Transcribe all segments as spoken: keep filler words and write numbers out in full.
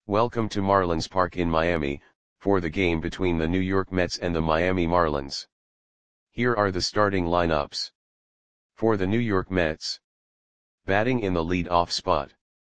Welcome to Marlins Park in Miami, for the game between the New York Mets and the Miami Marlins. Here are the starting lineups. For the New York Mets. Batting in the lead-off spot.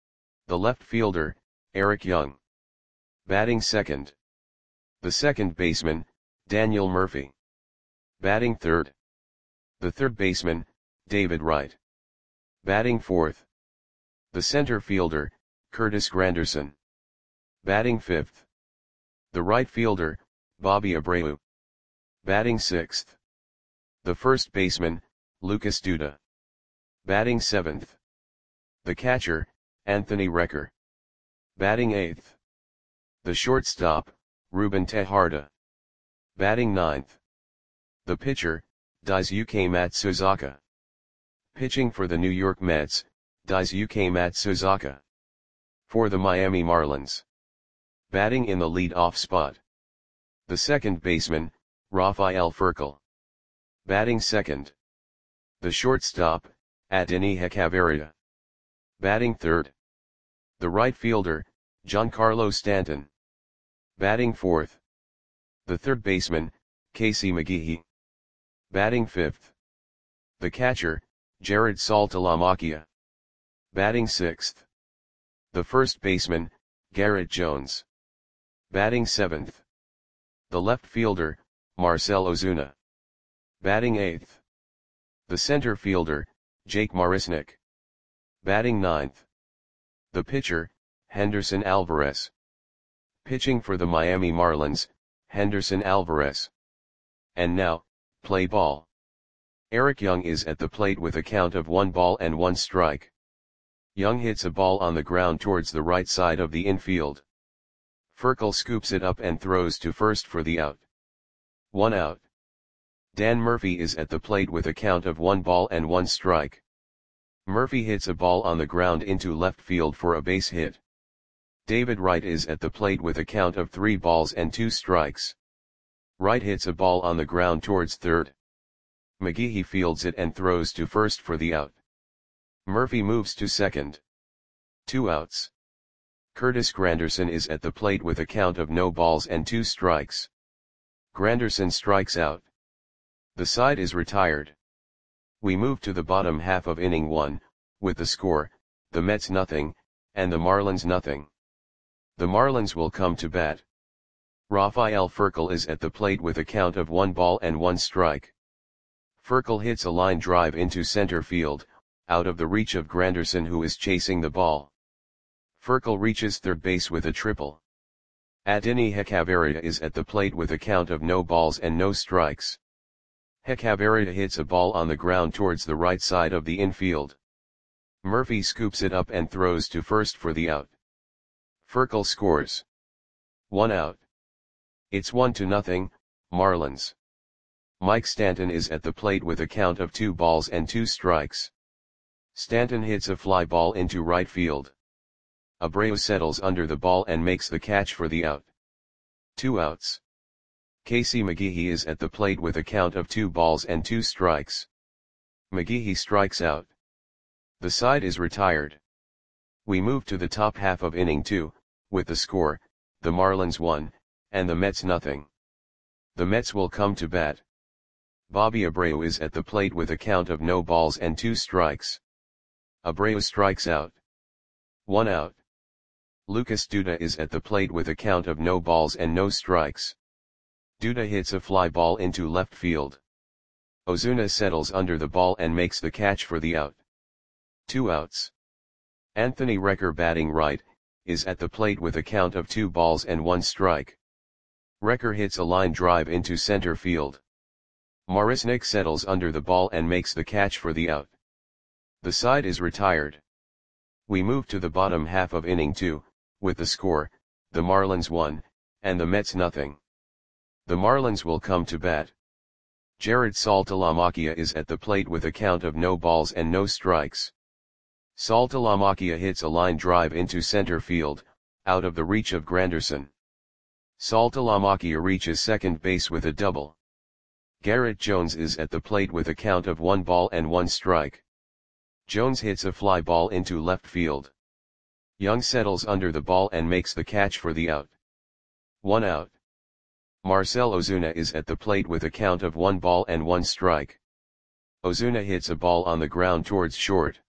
The left fielder, Eric Young. Batting second. The second baseman, Daniel Murphy. Batting third. The third baseman, David Wright. Batting fourth. The center fielder, Curtis Granderson. Batting fifth. The right fielder, Bobby Abreu. Batting sixth. The first baseman, Lucas Duda. Batting seventh. The catcher, Anthony Recker. Batting eighth. The shortstop, Ruben Tejada. Batting ninth. The pitcher, Daisuke Matsuzaka. Pitching for the New York Mets, Daisuke Matsuzaka. For the Miami Marlins. Batting in the lead-off spot. The second baseman, Rafael Furcal. Batting second. The shortstop, Adeiny Hechavarria. Batting third. The right fielder, Giancarlo Stanton. Batting fourth. The third baseman, Casey McGehee. Batting fifth. The catcher, Jared Saltalamacchia. Batting sixth. The first baseman, Garrett Jones. Batting seventh. The left fielder, Marcell Ozuna. Batting eighth. The center fielder, Jake Marisnick. Batting ninth. The pitcher, Henderson Alvarez. Pitching for the Miami Marlins, Henderson Alvarez. And now, play ball. Eric Young is at the plate with a count of one ball and one strike. Young hits a ball on the ground towards the right side of the infield. Furcal scoops it up and throws to first for the out. One out. Dan Murphy is at the plate with a count of one ball and one strike. Murphy hits a ball on the ground into left field for a base hit. David Wright is at the plate with a count of three balls and two strikes. Wright hits a ball on the ground towards third. McGehee fields it and throws to first for the out. Murphy moves to second. Two outs. Curtis Granderson is at the plate with a count of no balls and two strikes. Granderson strikes out. The side is retired. We move to the bottom half of inning one, with the score, the Mets nothing, and the Marlins nothing. The Marlins will come to bat. Rafael Furcal is at the plate with a count of one ball and one strike. Furcal hits a line drive into center field, out of the reach of Granderson, who is chasing the ball. Furcal reaches third base with a triple. Adeiny Hechavarria is at the plate with a count of no balls and no strikes. Hechavarria hits a ball on the ground towards the right side of the infield. Murphy scoops it up and throws to first for the out. Furcal scores. One out. It's one to nothing, Marlins. Mike Stanton is at the plate with a count of two balls and two strikes. Stanton hits a fly ball into right field. Abreu settles under the ball and makes the catch for the out. Two outs. Casey McGehee is at the plate with a count of two balls and two strikes. McGehee strikes out. The side is retired. We move to the top half of inning two, with the score, the Marlins one, and the Mets nothing. The Mets will come to bat. Bobby Abreu is at the plate with a count of no balls and two strikes. Abreu strikes out. One out. Lucas Duda is at the plate with a count of no balls and no strikes. Duda hits a fly ball into left field. Ozuna settles under the ball and makes the catch for the out. Two outs. Anthony Recker, batting right, is at the plate with a count of two balls and one strike. Recker hits a line drive into center field. Marisnick settles under the ball and makes the catch for the out. The side is retired. We move to the bottom half of inning two, with the score, the Marlins one, and the Mets nothing. The Marlins will come to bat. Jared Saltalamacchia is at the plate with a count of no balls and no strikes. Saltalamacchia hits a line drive into center field, out of the reach of Granderson. Saltalamacchia reaches second base with a double. Garrett Jones is at the plate with a count of one ball and one strike. Jones hits a fly ball into left field. Young settles under the ball and makes the catch for the out. One out. Marcell Ozuna is at the plate with a count of one ball and one strike. Ozuna hits a ball on the ground towards short.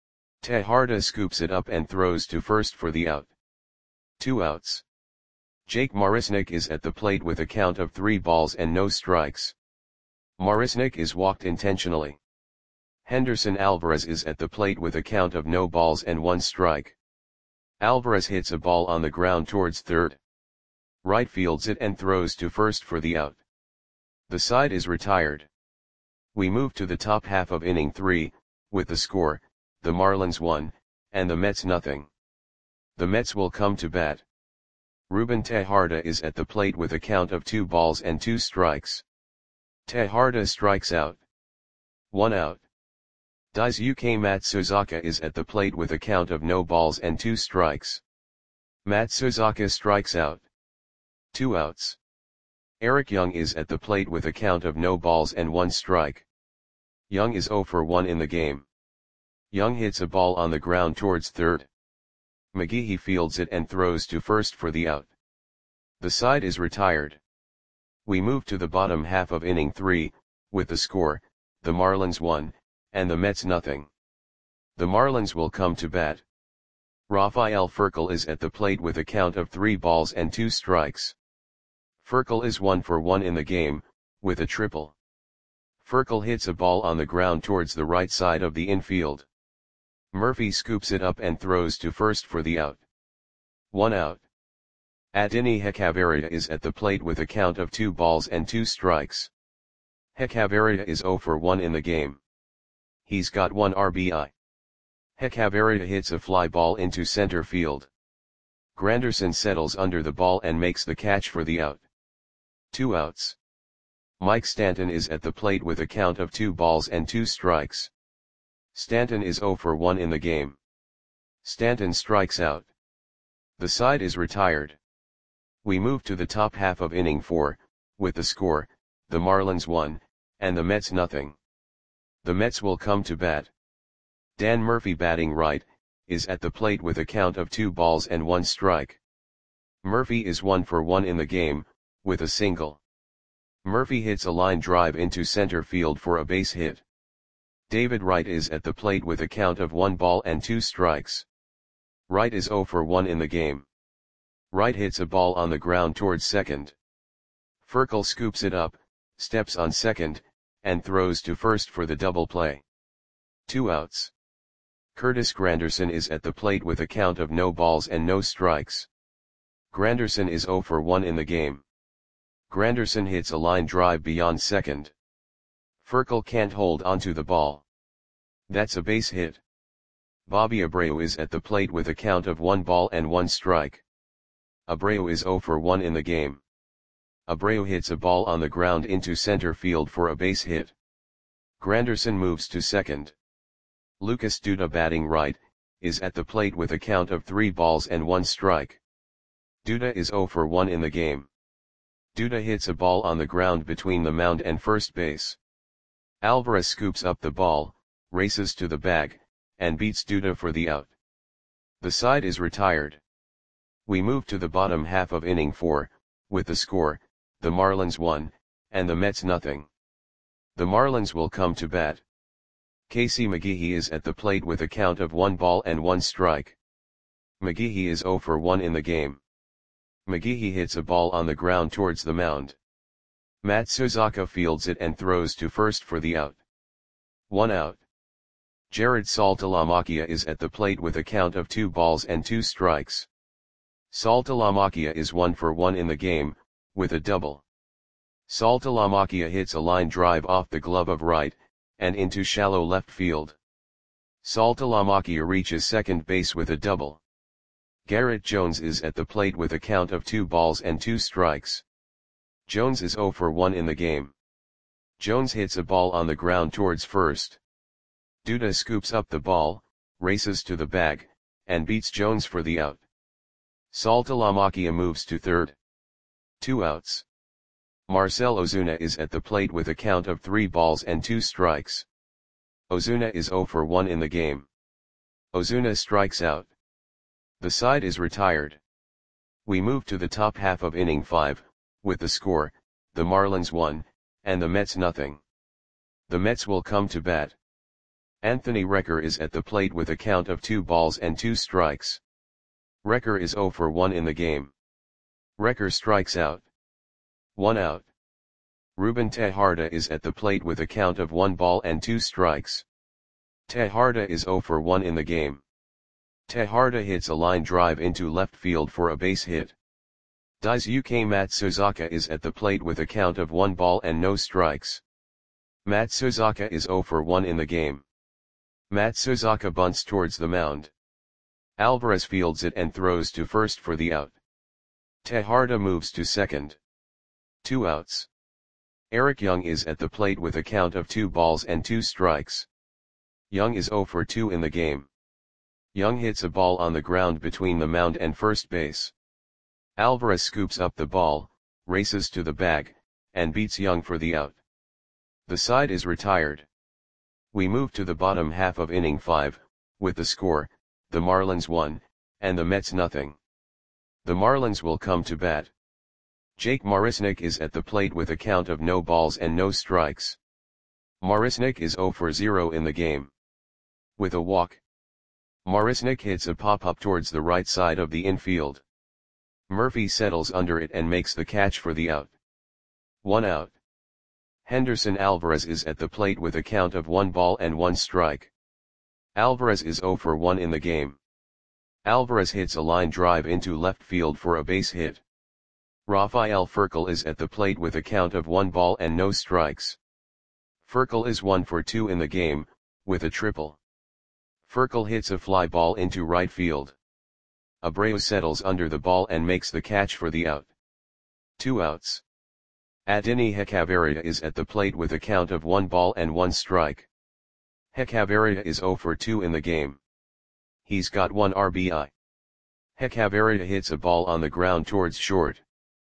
Tejada scoops it up and throws to first for the out. Two outs. Jake Marisnick is at the plate with a count of three balls and no strikes. Marisnick is walked intentionally. Henderson Alvarez is at the plate with a count of no balls and one strike. Alvarez hits a ball on the ground towards third. Right fields it and throws to first for the out. The side is retired. We move to the top half of inning three, with the score, the Marlins one, and the Mets nothing. The Mets will come to bat. Ruben Tejada is at the plate with a count of two balls and two strikes. Tejada strikes out. One out. Daisuke Matsuzaka is at the plate with a count of no balls and two strikes. Matsuzaka strikes out. Two outs. Eric Young is at the plate with a count of no balls and one strike. Young is zero for one in the game. Young hits a ball on the ground towards third. McGehee fields it and throws to first for the out. The side is retired. We move to the bottom half of inning three, with the score, the Marlins one, and the Mets nothing. The Marlins will come to bat. Rafael Furcal is at the plate with a count of three balls and two strikes. Furcal is one for one in the game, with a triple. Furcal hits a ball on the ground towards the right side of the infield. Murphy scoops it up and throws to first for the out. One out. Adeiny Hechavarria is at the plate with a count of two balls and two strikes. Hechavarria is zero for one in the game. He's got one R B I. Hechavarria hits a fly ball into center field. Granderson settles under the ball and makes the catch for the out. Two outs. Mike Stanton is at the plate with a count of two balls and two strikes. Stanton is zero for one in the game. Stanton strikes out. The side is retired. We move to the top half of inning four, with the score, the Marlins one, and the Mets nothing. The Mets will come to bat. Dan Murphy batting right, is at the plate with a count of two balls and one strike. Murphy is one for one in the game, with a single. Murphy hits a line drive into center field for a base hit. David Wright is at the plate with a count of one ball and two strikes. Wright is zero for one in the game. Wright hits a ball on the ground towards second. Furcal scoops it up, steps on second, and throws to first for the double play. Two outs. Curtis Granderson is at the plate with a count of no balls and no strikes. Granderson is zero for one in the game. Granderson hits a line drive beyond second. Furcal can't hold onto the ball. That's a base hit. Bobby Abreu is at the plate with a count of one ball and one strike. Abreu is zero for one in the game. Abreu hits a ball on the ground into center field for a base hit. Granderson moves to second. Lucas Duda batting right, is at the plate with a count of three balls and one strike. Duda is zero for one in the game. Duda hits a ball on the ground between the mound and first base. Alvarez scoops up the ball, races to the bag, and beats Duda for the out. The side is retired. We move to the bottom half of inning four, with the score, the Marlins one, and the Mets nothing. The Marlins will come to bat. Casey McGehee is at the plate with a count of one ball and one strike. McGehee is zero for one in the game. McGehee hits a ball on the ground towards the mound. Matsuzaka fields it and throws to first for the out. One out. Jared Saltalamacchia is at the plate with a count of two balls and two strikes. Saltalamacchia is one for one in the game, with a double. Saltalamacchia hits a line drive off the glove of right, and into shallow left field. Saltalamacchia reaches second base with a double. Garrett Jones is at the plate with a count of two balls and two strikes. Jones is zero for one in the game. Jones hits a ball on the ground towards first. Duda scoops up the ball, races to the bag, and beats Jones for the out. Saltalamacchia moves to third. Two outs. Marcell Ozuna is at the plate with a count of three balls and two strikes. Ozuna is zero for one in the game. Ozuna strikes out. The side is retired. We move to the top half of inning five, with the score, the Marlins one, and the Mets nothing. The Mets will come to bat. Anthony Recker is at the plate with a count of two balls and two strikes. Recker is oh for one in the game. Recker strikes out. One out. Ruben Tejada is at the plate with a count of one ball and two strikes. Tejada is oh for one in the game. Tejada hits a line drive into left field for a base hit. Daisuke Matsuzaka is at the plate with a count of one ball and no strikes. Matsuzaka is oh for one in the game. Matsuzaka bunts towards the mound. Alvarez fields it and throws to first for the out. Tejada moves to second. Two outs. Eric Young is at the plate with a count of two balls and two strikes. Young is oh for two in the game. Young hits a ball on the ground between the mound and first base. Alvarez scoops up the ball, races to the bag, and beats Young for the out. The side is retired. We move to the bottom half of inning five, with the score, the Marlins one, and the Mets nothing. The Marlins will come to bat. Jake Marisnick is at the plate with a count of no balls and no strikes. Marisnick is oh for zero in the game. With a walk, Marisnick hits a pop-up towards the right side of the infield. Murphy settles under it and makes the catch for the out. One out. Henderson Alvarez is at the plate with a count of one ball and one strike. Alvarez is oh for one in the game. Alvarez hits a line drive into left field for a base hit. Rafael Furcal is at the plate with a count of one ball and no strikes. Furcal is one for two in the game, with a triple. Furcal hits a fly ball into right field. Abreu settles under the ball and makes the catch for the out. Two outs. Adeiny Hechavarria is at the plate with a count of one ball and one strike. Hechavarria is oh for two in the game. He's got one R B I. Hechavarria hits a ball on the ground towards short.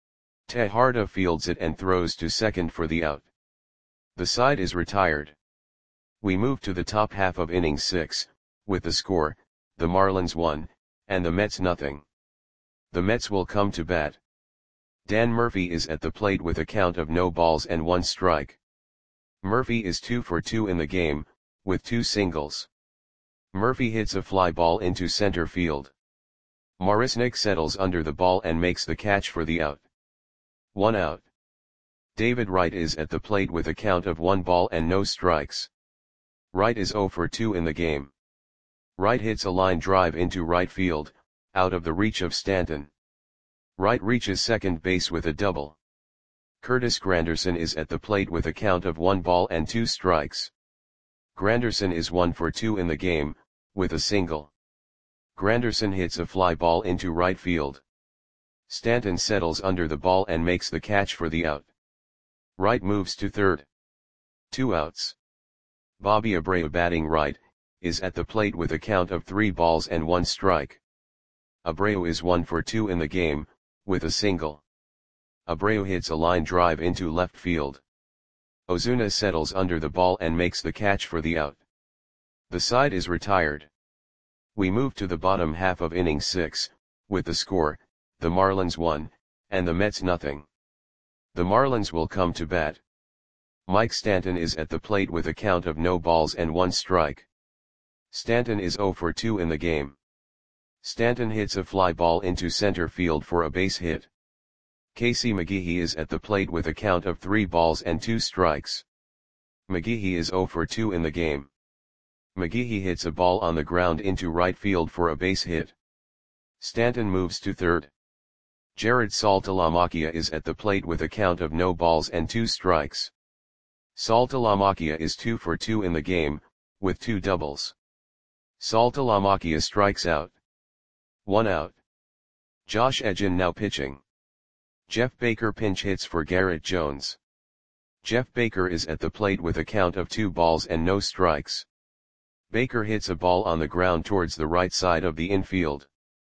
Tejada fields it and throws to second for the out. The side is retired. We move to the top half of inning six, with the score, the Marlins one, and the Mets nothing. The Mets will come to bat. Dan Murphy is at the plate with a count of no balls and one strike. Murphy is two for two in the game, with two singles. Murphy hits a fly ball into center field. Marisnick settles under the ball and makes the catch for the out. One out. David Wright is at the plate with a count of one ball and no strikes. Wright is oh for two in the game. Wright hits a line drive into right field, out of the reach of Stanton. Wright reaches second base with a double. Curtis Granderson is at the plate with a count of one ball and two strikes. Granderson is one for two in the game, with a single. Granderson hits a fly ball into right field. Stanton settles under the ball and makes the catch for the out. Wright moves to third. Two outs. Bobby Abreu, batting right, is at the plate with a count of three balls and one strike. Abreu is one for two in the game, with a single. Abreu hits a line drive into left field. Ozuna settles under the ball and makes the catch for the out. The side is retired. We move to the bottom half of inning six, with the score, the Marlins one, and the Mets nothing. The Marlins will come to bat. Mike Stanton is at the plate with a count of no balls and one strike. Stanton is oh for two in the game. Stanton hits a fly ball into center field for a base hit. Casey McGehee is at the plate with a count of three balls and two strikes. McGehee is oh for two in the game. McGehee hits a ball on the ground into right field for a base hit. Stanton moves to third. Jared Saltalamacchia is at the plate with a count of no balls and two strikes. Saltalamacchia is two for two in the game, with two doubles. Saltalamacchia strikes out. One out. Josh Edgin now pitching. Jeff Baker pinch hits for Garrett Jones. Jeff Baker is at the plate with a count of two balls and no strikes. Baker hits a ball on the ground towards the right side of the infield.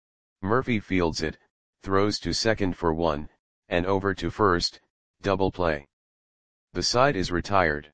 Murphy fields it, throws to second for one, and over to first, double play. The side is retired.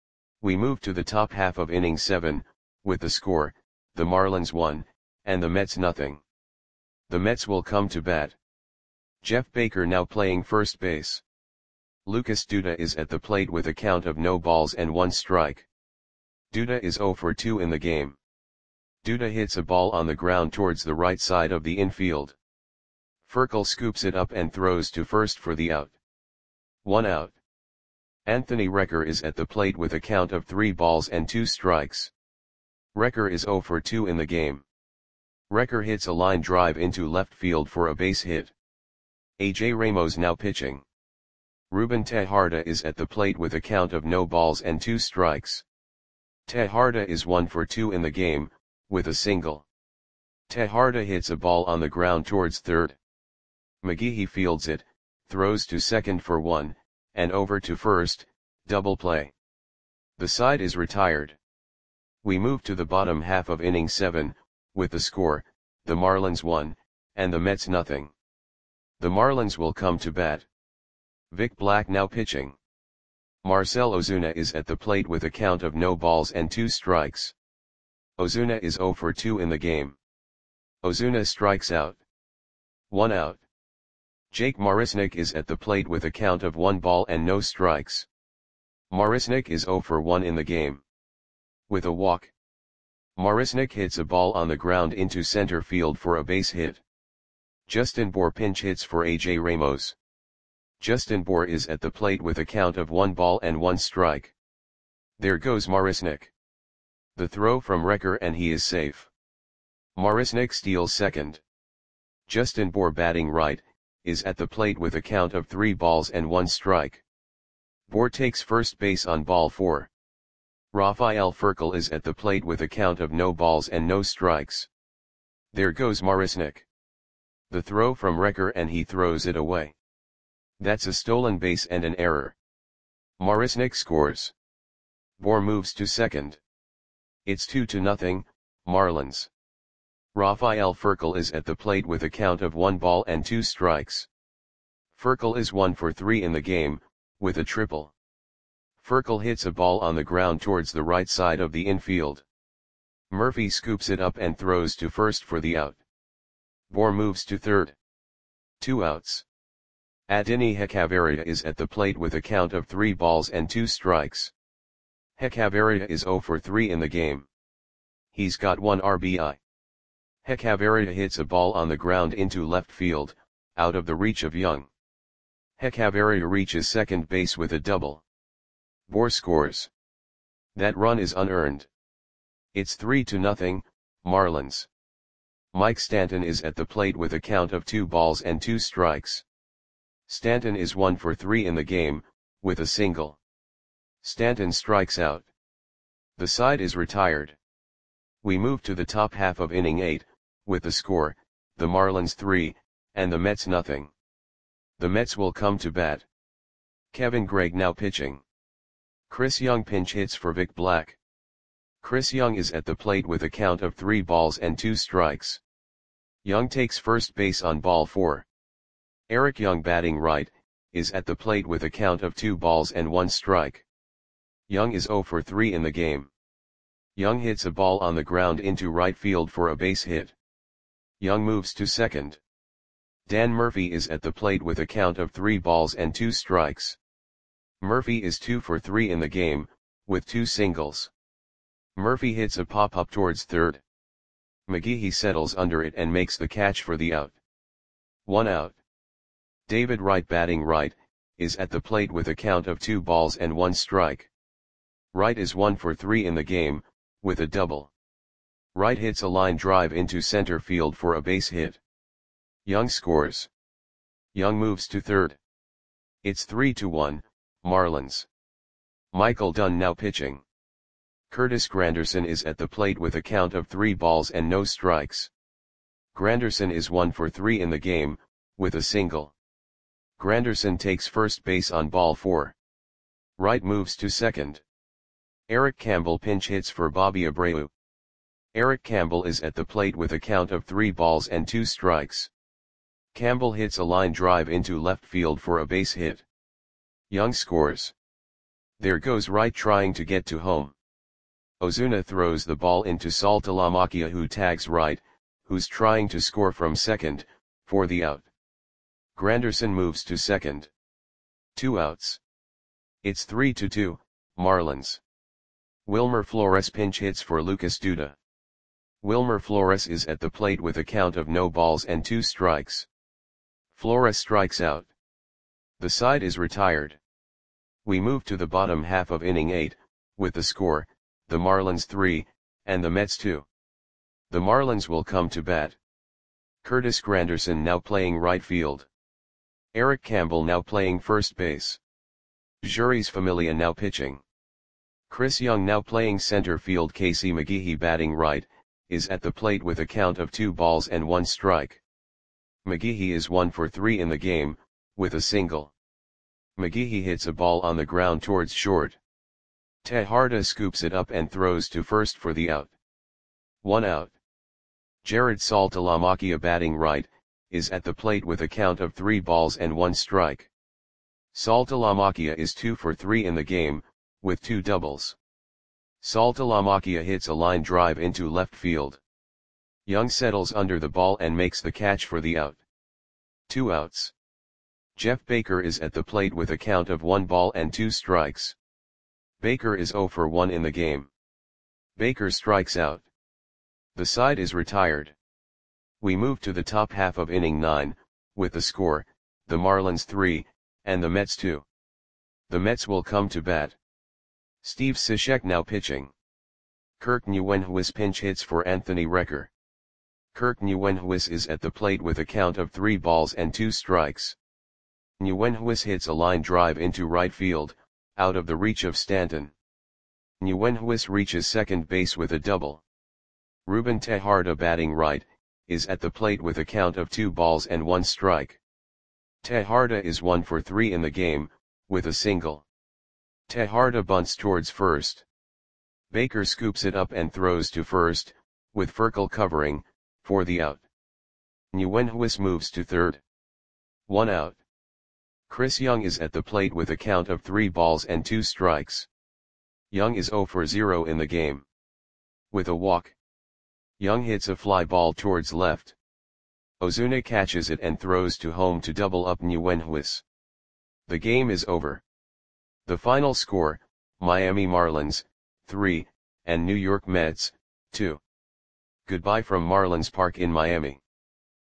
We move to the top half of inning seven, with the score, the Marlins one, and the Mets nothing. The Mets will come to bat. Jeff Baker now playing first base. Lucas Duda is at the plate with a count of no balls and one strike. Duda is zero for two in the game. Duda hits a ball on the ground towards the right side of the infield. Furcal scoops it up and throws to first for the out. One out. Anthony Recker is at the plate with a count of three balls and two strikes. Recker is zero for two in the game. Recker hits a line drive into left field for a base hit. A J Ramos now pitching. Ruben Tejada is at the plate with a count of no balls and two strikes. Tejada is one for two in the game, with a single. Tejada hits a ball on the ground towards third. McGehee fields it, throws to second for one, and over to first, double play. The side is retired. We move to the bottom half of inning seven, with the score, the Marlins one, and the Mets nothing. The Marlins will come to bat. Vic Black now pitching. Marcell Ozuna is at the plate with a count of no balls and two strikes. Ozuna is zero for two in the game. Ozuna strikes out. One out. Jake Marisnick is at the plate with a count of one ball and no strikes. Marisnick is zero for one in the game. With a walk. Marisnick hits a ball on the ground into center field for a base hit. Justin Bour pinch hits for A J Ramos. Justin Bour is at the plate with a count of one ball and one strike. There goes Marisnick. The throw from Recker and he is safe. Marisnick steals second. Justin Bour batting right, is at the plate with a count of three balls and one strike. Bour takes first base on ball four. Rafael Furcal is at the plate with a count of no balls and no strikes. There goes Marisnick. The throw from Recker and he throws it away. That's a stolen base and an error. Marisnick scores. Bour moves to second. It's two to nothing, Marlins. Rafael Furcal is at the plate with a count of one ball and two strikes. Furcal is one for three in the game, with a triple. Furcal hits a ball on the ground towards the right side of the infield. Murphy scoops it up and throws to first for the out. Bour moves to third. Two outs. Adeiny Hechavarria is at the plate with a count of three balls and two strikes. Hechavarria is zero for three in the game. He's got one R B I. Hechavarria hits a ball on the ground into left field, out of the reach of Young. Hechavarria reaches second base with a double. Bour scores. That run is unearned. It's three to nothing, Marlins. Mike Stanton is at the plate with a count of two balls and two strikes. Stanton is one for three in the game, with a single. Stanton strikes out. The side is retired. We move to the top half of inning eight, with the score, the Marlins three, and the Mets nothing. The Mets will come to bat. Kevin Gregg now pitching. Chris Young pinch hits for Vic Black. Chris Young is at the plate with a count of three balls and two strikes. Young takes first base on ball four. Eric Young batting right, is at the plate with a count of two balls and one strike. Young is zero for three in the game. Young hits a ball on the ground into right field for a base hit. Young moves to second. Dan Murphy is at the plate with a count of three balls and two strikes. Murphy is two for three in the game, with two singles. Murphy hits a pop-up towards third. McGehee settles under it and makes the catch for the out. One out. David Wright batting right, is at the plate with a count of two balls and one strike. Wright is one for three in the game, with a double. Wright hits a line drive into center field for a base hit. Young scores. Young moves to third. It's three to one, Marlins. Michael Dunn now pitching. Curtis Granderson is at the plate with a count of three balls and no strikes. Granderson is one for three in the game, with a single. Granderson takes first base on ball four. Wright moves to second. Eric Campbell pinch hits for Bobby Abreu. Eric Campbell is at the plate with a count of three balls and two strikes. Campbell hits a line drive into left field for a base hit. Young scores. There goes Wright trying to get to home. Ozuna throws the ball into Saltalamacchia, who tags Wright, who's trying to score from second, for the out. Granderson moves to second. Two outs. It's three to two, Marlins. Wilmer Flores pinch hits for Lucas Duda. Wilmer Flores is at the plate with a count of no balls and two strikes. Flores strikes out. The side is retired. We move to the bottom half of inning eight, with the score, the Marlins three, and the Mets two. The Marlins will come to bat. Curtis Granderson now playing right field. Eric Campbell now playing first base. Juris Familia now pitching. Chris Young now playing center field. Casey McGehee batting right, is at the plate with a count of two balls and one strike. McGehee is one for three in the game, with a single. McGehee hits a ball on the ground towards short. Tejada scoops it up and throws to first for the out. One out. Jared Saltalamacchia batting right, is at the plate with a count of three balls and one strike. Saltalamacchia is two for three in the game, with two doubles. Saltalamacchia hits a line drive into left field. Young settles under the ball and makes the catch for the out. Two outs. Jeff Baker is at the plate with a count of one ball and two strikes. Baker is zero for one in the game. Baker strikes out. The side is retired. We move to the top half of inning nine, with the score, the Marlins three, and the Mets two. The Mets will come to bat. Steve Cishek now pitching. Kirk Nieuwenhuis pinch hits for Anthony Recker. Kirk Nieuwenhuis is at the plate with a count of three balls and two strikes. Nieuwenhuis hits a line drive into right field, out of the reach of Stanton. Nieuwenhuis reaches second base with a double. Ruben Tejada batting right, is at the plate with a count of two balls and one strike. Tejada is one for three in the game, with a single. Tejada bunts towards first. Baker scoops it up and throws to first, with Ferkel covering, for the out. Nieuwenhuis moves to third. One out. Chris Young is at the plate with a count of three balls and two strikes. Young is zero for zero in the game. With a walk. Young hits a fly ball towards left. Ozuna catches it and throws to home to double up Nieuwenhuis. The game is over. The final score, Miami Marlins, three, and New York Mets, two. Goodbye from Marlins Park in Miami.